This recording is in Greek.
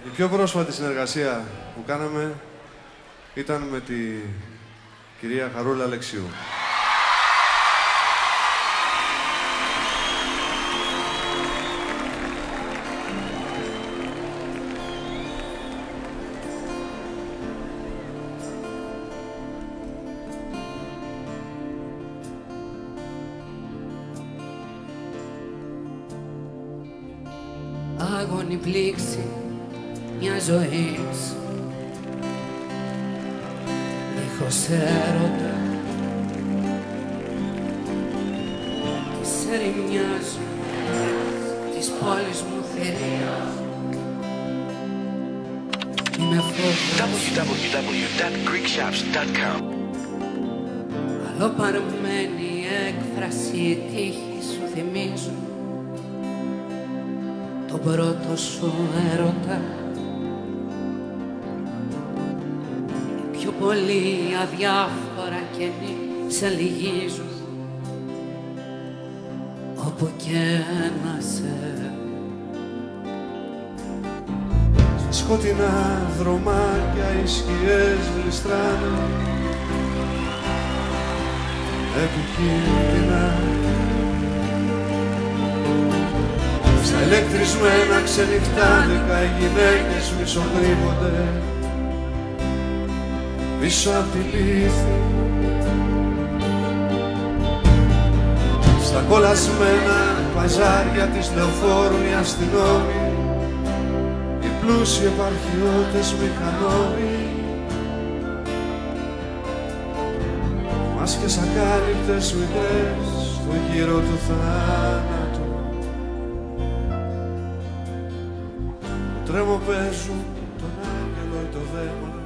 Η πιο πρόσφατη συνεργασία που κάναμε ήταν με τη κυρία Χαρούλα Αλεξίου. Άγωνη πλήξη μια ζωής δίχως έρωτα της ερημιάς της πόλης μου θηρία είμαι φόβος www.greekshops.com. αλλοπαρμένη έκφραση η τύχη σου θυμίζουν τον πρώτο σου έρωτα. Πιο πολύ αδιάφορα κενή σε λυγίζουν όπου και να σε. Σκοτεινά δρομάκια οι σκιές γλιστράνε επικίνδυνα. Στα ηλεκτρισμένα ξενυχτάδικα οι γυναίκες μισοκρύβονται πίσω απ' τη λύθη. Στα κολλασμένα παζάρια της λεωφόρου οι αστυνόμοι, οι πλούσιοι επαρχιώτες μηχανόμοι, μάσκες ακάλυπτες μικρές στο γύρο του θάνατου. Τρέμο παίζουν τον άγγελο ή το δαίμονα.